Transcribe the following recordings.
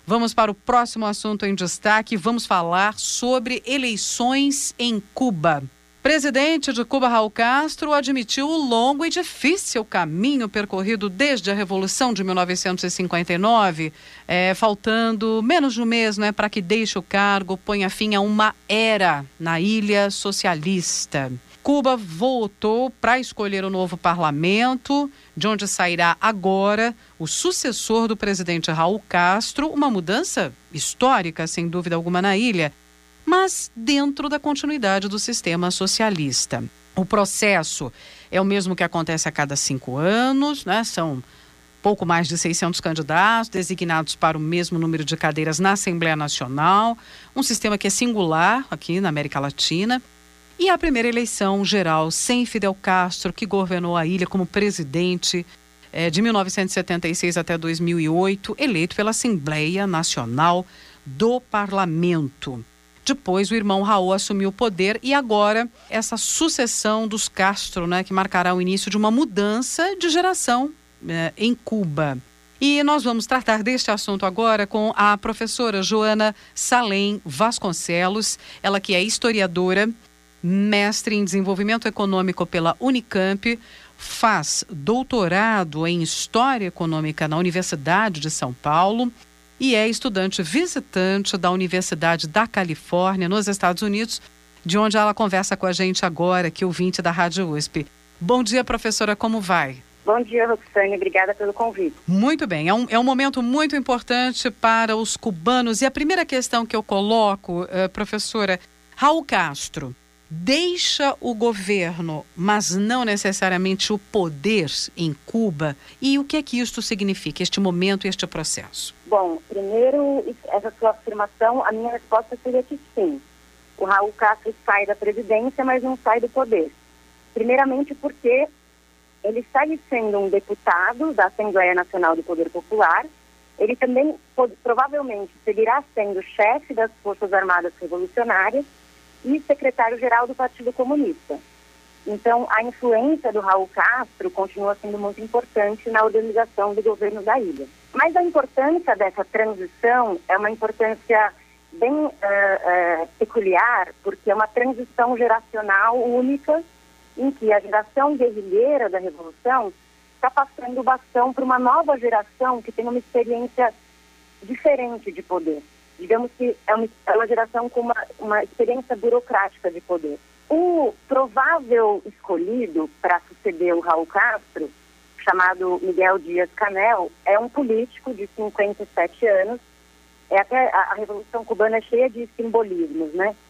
Vamos para o próximo assunto em destaque. Vamos falar sobre eleições em Cuba. Presidente de Cuba, Raul Castro, admitiu o longo e difícil caminho percorrido desde a Revolução de 1959, faltando menos de um mês, para que deixe o cargo, ponha fim a uma era na ilha socialista. Cuba votou para escolher o novo parlamento, de onde sairá agora o sucessor do presidente Raul Castro, uma mudança histórica, sem dúvida alguma, na ilha, mas dentro da continuidade do sistema socialista. O processo é o mesmo que acontece a cada 5 anos, São pouco mais de 600 candidatos designados para o mesmo número de cadeiras na Assembleia Nacional, um sistema que é singular aqui na América Latina. E a primeira eleição geral sem Fidel Castro, que governou a ilha como presidente de 1976 até 2008, eleito pela Assembleia Nacional do Parlamento. Depois o irmão Raul assumiu o poder e agora essa sucessão dos Castro, que marcará o início de uma mudança de geração em Cuba. E nós vamos tratar deste assunto agora com a professora Joana Salem Vasconcelos, ela que é historiadora, mestre em desenvolvimento econômico pela Unicamp, faz doutorado em História Econômica na Universidade de São Paulo e é estudante visitante da Universidade da Califórnia, nos Estados Unidos, de onde ela conversa com a gente agora, que é ouvinte da Rádio USP. Bom dia, professora, como vai? Bom dia, Roxane, obrigada pelo convite. Muito bem, é um momento muito importante para os cubanos. E a primeira questão que eu coloco, professora, Raul Castro deixa o governo, mas não necessariamente o poder em Cuba. E o que é que isto significa, este momento e este processo? Bom, primeiro, essa sua afirmação, a minha resposta seria que sim. O Raul Castro sai da presidência, mas não sai do poder. Primeiramente porque ele segue sendo um deputado da Assembleia Nacional do Poder Popular. Ele também provavelmente seguirá sendo chefe das Forças Armadas Revolucionárias e secretário-geral do Partido Comunista. Então, a influência do Raul Castro continua sendo muito importante na organização do governo da ilha. Mas a importância dessa transição é uma importância bem peculiar, porque é uma transição geracional única, em que a geração guerrilheira da Revolução está passando o bastão para uma nova geração que tem uma experiência diferente de poder. Digamos que é uma geração com uma experiência burocrática de poder. O provável escolhido para suceder o Raul Castro, chamado Miguel Díaz-Canel, é um político de 57 anos. Até a Revolução Cubana é cheia de simbolismos,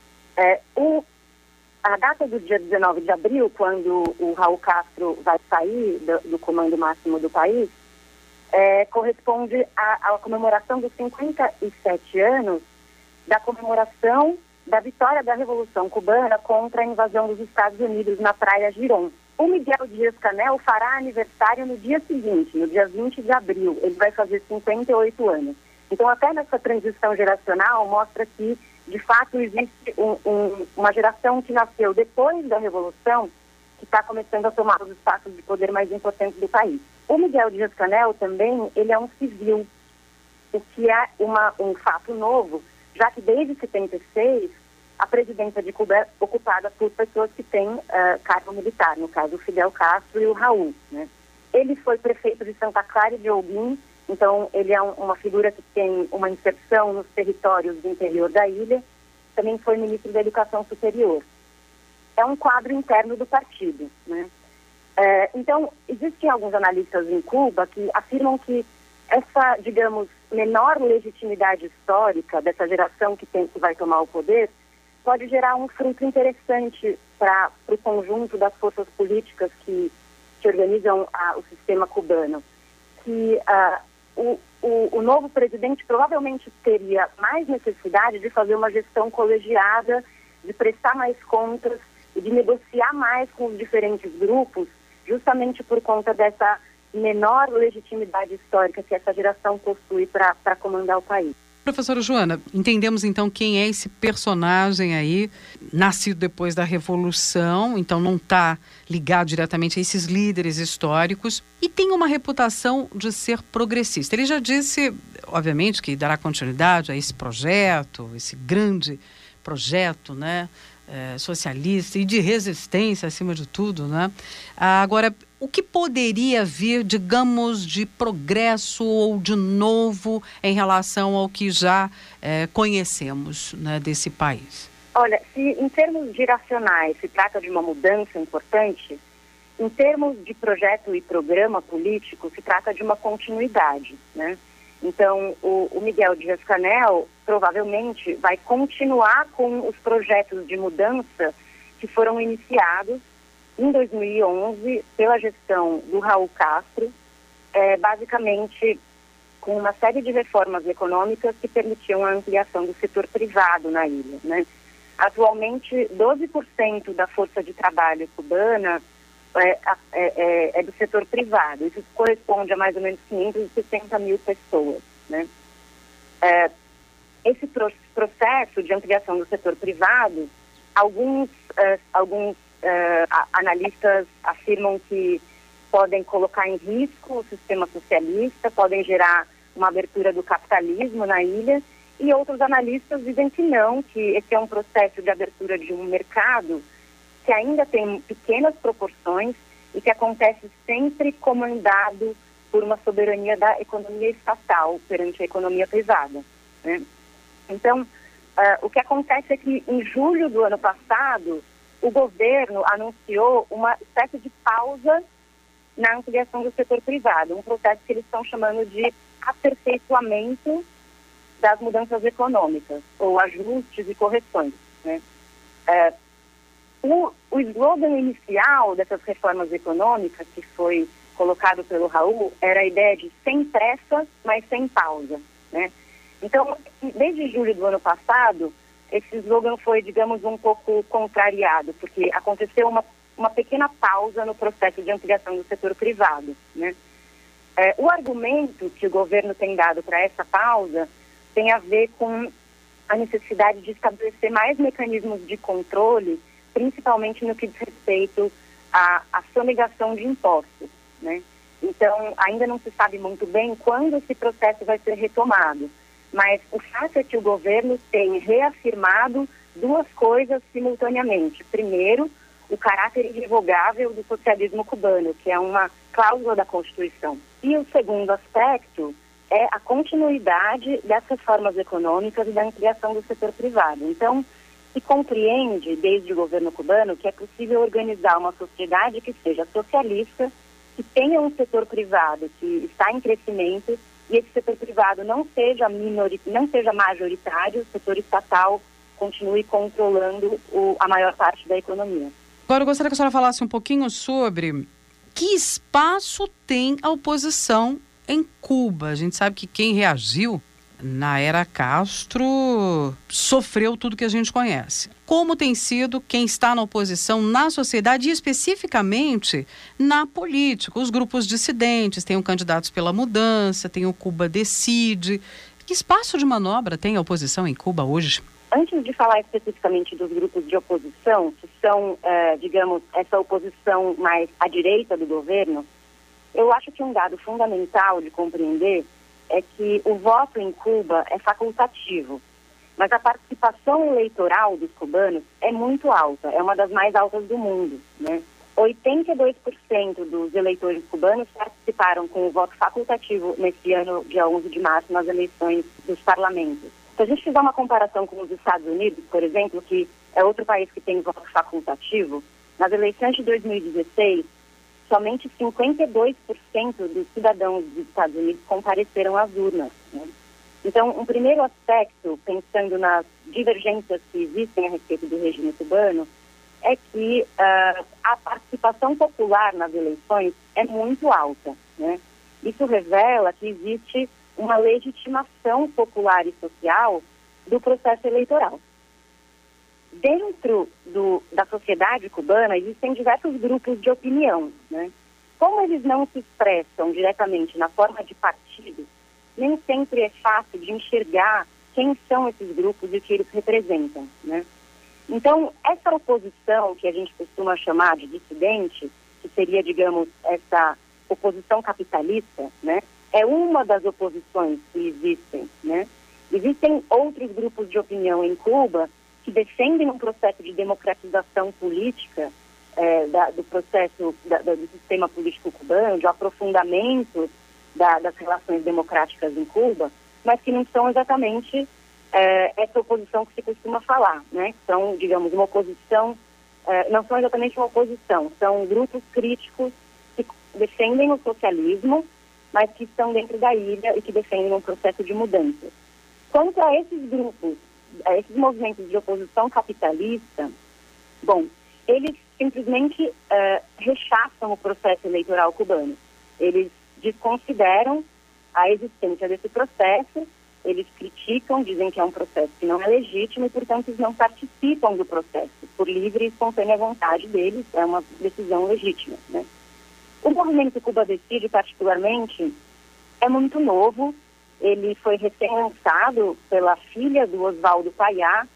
A data do dia 19 de abril, quando o Raul Castro vai sair do comando máximo do país, corresponde à comemoração dos 57 anos da comemoração da vitória da Revolução Cubana contra a invasão dos Estados Unidos na Praia Girón. O Miguel Díaz-Canel fará aniversário no dia seguinte, no dia 20 de abril. Ele vai fazer 58 anos. Então, até nessa transição geracional, mostra que, de fato, existe uma geração que nasceu depois da Revolução, que está começando a tomar os espaços de poder mais importantes do país. O Miguel Díaz-Canel também, ele é um civil, o que é um fato novo, já que desde 76 a presidência de Cuba é ocupada por pessoas que têm cargo militar, no caso o Fidel Castro e o Raul. Ele foi prefeito de Santa Clara de Holguín, então ele é uma figura que tem uma inserção nos territórios do interior da ilha, também foi ministro da Educação Superior. É um quadro interno do partido, Então, existem alguns analistas em Cuba que afirmam que essa, digamos, menor legitimidade histórica dessa geração que vai tomar o poder pode gerar um fruto interessante para o conjunto das forças políticas que organizam o sistema cubano. Que o novo presidente provavelmente teria mais necessidade de fazer uma gestão colegiada, de prestar mais contas e de negociar mais com os diferentes grupos, justamente por conta dessa menor legitimidade histórica que essa geração possui para comandar o país. Professora Joana, entendemos então quem é esse personagem aí, nascido depois da Revolução, então não está ligado diretamente a esses líderes históricos e tem uma reputação de ser progressista. Ele já disse, obviamente, que dará continuidade a esse projeto, esse grande projeto, né, socialista e de resistência, acima de tudo, né? Agora, o que poderia vir, digamos, de progresso ou de novo em relação ao que já conhecemos, né, desse país? Olha, se em termos geracionais se trata de uma mudança importante, em termos de projeto e programa político se trata de uma continuidade, né? Então, o Miguel Díaz-Canel provavelmente vai continuar com os projetos de mudança que foram iniciados em 2011 pela gestão do Raul Castro, basicamente com uma série de reformas econômicas que permitiam a ampliação do setor privado na ilha, né? Atualmente, 12% da força de trabalho cubana é do setor privado. Isso corresponde a mais ou menos 560 mil pessoas, né? Esse processo de ampliação do setor privado, alguns analistas afirmam que podem colocar em risco o sistema socialista, podem gerar uma abertura do capitalismo na ilha, e outros analistas dizem que não, que esse é um processo de abertura de um mercado que ainda tem pequenas proporções e que acontece sempre comandado por uma soberania da economia estatal perante a economia privada, né? Então, o que acontece é que em julho do ano passado, o governo anunciou uma espécie de pausa na ampliação do setor privado, um processo que eles estão chamando de aperfeiçoamento das mudanças econômicas, ou ajustes e correções, né? O slogan inicial dessas reformas econômicas, que foi colocado pelo Raul, era a ideia de sem pressa, mas sem pausa, né? Então, desde julho do ano passado, esse slogan foi, digamos, um pouco contrariado, porque aconteceu uma pequena pausa no processo de ampliação do setor privado, né? O argumento que o governo tem dado para essa pausa tem a ver com a necessidade de estabelecer mais mecanismos de controle, principalmente no que diz respeito à sonegação de impostos, né? Então, ainda não se sabe muito bem quando esse processo vai ser retomado, mas o fato é que o governo tem reafirmado duas coisas simultaneamente. Primeiro, o caráter irrevogável do socialismo cubano, que é uma cláusula da Constituição. E o segundo aspecto é a continuidade das reformas econômicas e da ampliação do setor privado. Então, se compreende, desde o governo cubano, que é possível organizar uma sociedade que seja socialista, que tenha um setor privado que está em crescimento e esse setor privado não seja majoritário, o setor estatal continue controlando a maior parte da economia. Agora, eu gostaria que a senhora falasse um pouquinho sobre que espaço tem a oposição em Cuba. A gente sabe que quem reagiu na era Castro sofreu tudo que a gente conhece. Como tem sido quem está na oposição na sociedade e especificamente na política? Os grupos dissidentes, tem o Candidatos pela Mudança, tem o Cuba Decide. Que espaço de manobra tem a oposição em Cuba hoje? Antes de falar especificamente dos grupos de oposição, que são, digamos, essa oposição mais à direita do governo, eu acho que um dado fundamental de compreender é que o voto em Cuba é facultativo, mas a participação eleitoral dos cubanos é muito alta, é uma das mais altas do mundo, né? 82% dos eleitores cubanos participaram com o voto facultativo nesse ano, dia 11 de março, nas eleições dos parlamentos. Se a gente fizer uma comparação com os Estados Unidos, por exemplo, que é outro país que tem voto facultativo, nas eleições de 2016, somente 52% dos cidadãos dos Estados Unidos compareceram às urnas, né? Então, um primeiro aspecto, pensando nas divergências que existem a respeito do regime cubano, é que a participação popular nas eleições é muito alta, né? Isso revela que existe uma legitimação popular e social do processo eleitoral. Dentro da sociedade cubana existem diversos grupos de opinião, né? Como eles não se expressam diretamente na forma de partido, nem sempre é fácil de enxergar quem são esses grupos e o que eles representam, né? Então, essa oposição que a gente costuma chamar de dissidente, que seria, digamos, essa oposição capitalista, né, é uma das oposições que existem, né? Existem outros grupos de opinião em Cuba que defendem um processo de democratização política do processo do sistema político cubano, de aprofundamento das relações democráticas em Cuba, mas que não são exatamente essa oposição que se costuma falar, né? São, digamos, uma oposição, não são exatamente uma oposição, são grupos críticos que defendem o socialismo, mas que estão dentro da ilha e que defendem um processo de mudança. Quanto a esses grupos, a esses movimentos de oposição capitalista, bom, eles simplesmente rechaçam o processo eleitoral cubano. Eles desconsideram a existência desse processo, eles criticam, dizem que é um processo que não é legítimo e, portanto, eles não participam do processo por livre e espontânea vontade deles, é uma decisão legítima, né? O movimento Cuba Decide, particularmente, é muito novo. Ele foi recém-lançado pela filha do Oswaldo Payá,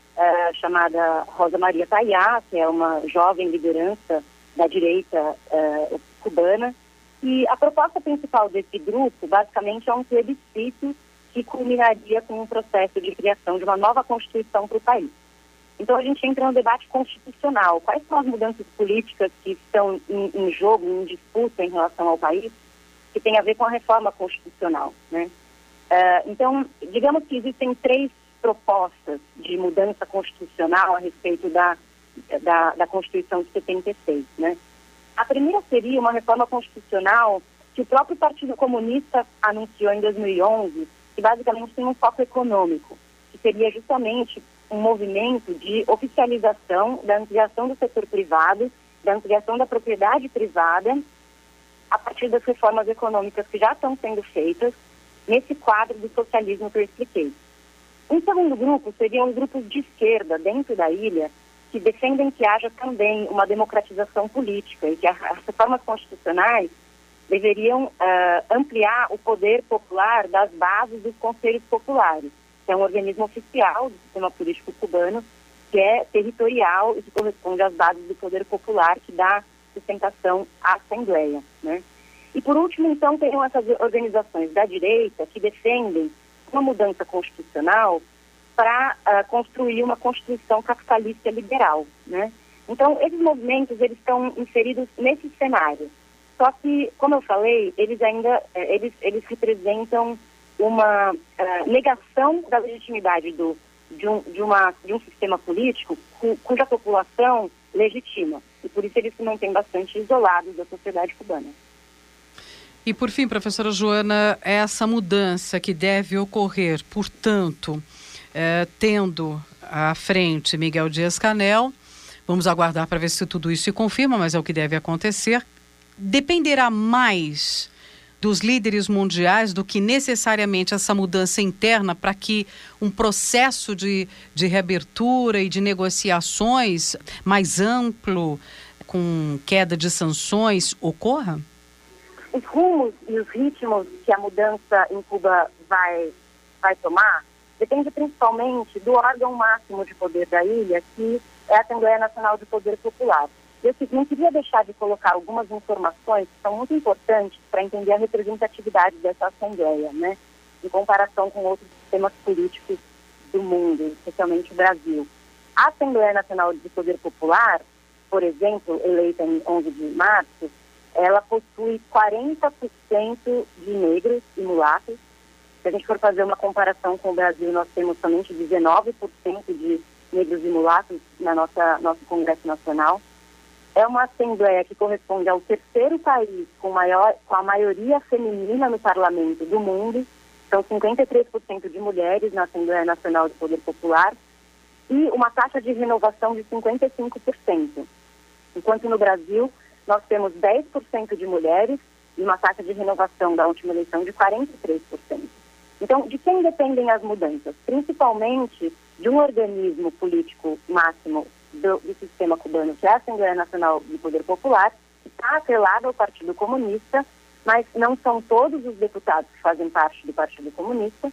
chamada Rosa Maria Payá, que é uma jovem liderança da direita cubana. E a proposta principal desse grupo, basicamente, é um plebiscito que culminaria com um processo de criação de uma nova Constituição para o país. Então, a gente entra no debate constitucional. Quais são as mudanças políticas que estão em jogo, em disputa em relação ao país, que tem a ver com a reforma constitucional, né? Então, digamos que existem 3 propostas de mudança constitucional a respeito da Constituição de 76, né? A primeira seria uma reforma constitucional que o próprio Partido Comunista anunciou em 2011, que basicamente tem um foco econômico, que seria justamente um movimento de oficialização da ampliação do setor privado, da ampliação da propriedade privada, a partir das reformas econômicas que já estão sendo feitas nesse quadro do socialismo que eu expliquei. Um segundo grupo seriam os grupos de esquerda dentro da ilha, que defendem que haja também uma democratização política e que as reformas constitucionais deveriam ampliar o poder popular das bases dos conselhos populares, que é um organismo oficial do sistema político cubano, que é territorial e que corresponde às bases do poder popular, que dá sustentação à Assembleia, né? E por último, então, teriam essas organizações da direita que defendem uma mudança constitucional para construir uma Constituição capitalista liberal, né? Então, esses movimentos, eles estão inseridos nesse cenário. Só que, como eu falei, eles ainda eles representam uma negação da legitimidade de um sistema político cuja população legitima. E por isso eles se mantêm bastante isolados da sociedade cubana. E por fim, professora Joana, essa mudança que deve ocorrer, portanto, tendo à frente Miguel Dias-Canel, vamos aguardar para ver se tudo isso se confirma, mas é o que deve acontecer, dependerá mais dos líderes mundiais do que necessariamente essa mudança interna para que um processo de reabertura e de negociações mais amplo, com queda de sanções, ocorra? Os rumos e os ritmos que a mudança em Cuba vai tomar depende principalmente do órgão máximo de poder da ilha, que é a Assembleia Nacional de Poder Popular. Eu não queria deixar de colocar algumas informações que são muito importantes para entender a representatividade dessa Assembleia, né, em comparação com outros sistemas políticos do mundo, especialmente o Brasil. A Assembleia Nacional de Poder Popular, por exemplo, eleita em 11 de março, ela possui 40% de negros e mulatos. Se a gente for fazer uma comparação com o Brasil, nós temos somente 19% de negros e mulatos na nosso Congresso Nacional. É uma Assembleia que corresponde ao 3º país com a maioria feminina no parlamento do mundo. São 53% de mulheres na Assembleia Nacional de Poder Popular e uma taxa de renovação de 55%. Enquanto no Brasil, nós temos 10% de mulheres e uma taxa de renovação da última eleição de 43%. Então, de quem dependem as mudanças? Principalmente de um organismo político máximo do sistema cubano, que é a Assembleia Nacional de Poder Popular, que está atrelada ao Partido Comunista, mas não são todos os deputados que fazem parte do Partido Comunista,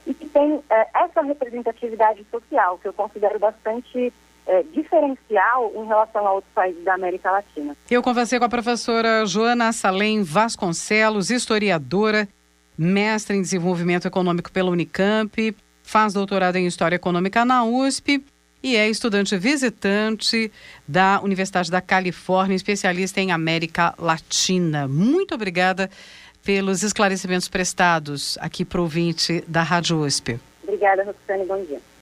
e que tem essa representatividade social, que eu considero bastante diferencial em relação a outros países da América Latina. Eu conversei com a professora Joana Salem Vasconcelos, historiadora, mestre em desenvolvimento econômico pela Unicamp, faz doutorado em História Econômica na USP e é estudante visitante da Universidade da Califórnia, especialista em América Latina. Muito obrigada pelos esclarecimentos prestados aqui para o ouvinte da Rádio USP. Obrigada, Roxane. Bom dia.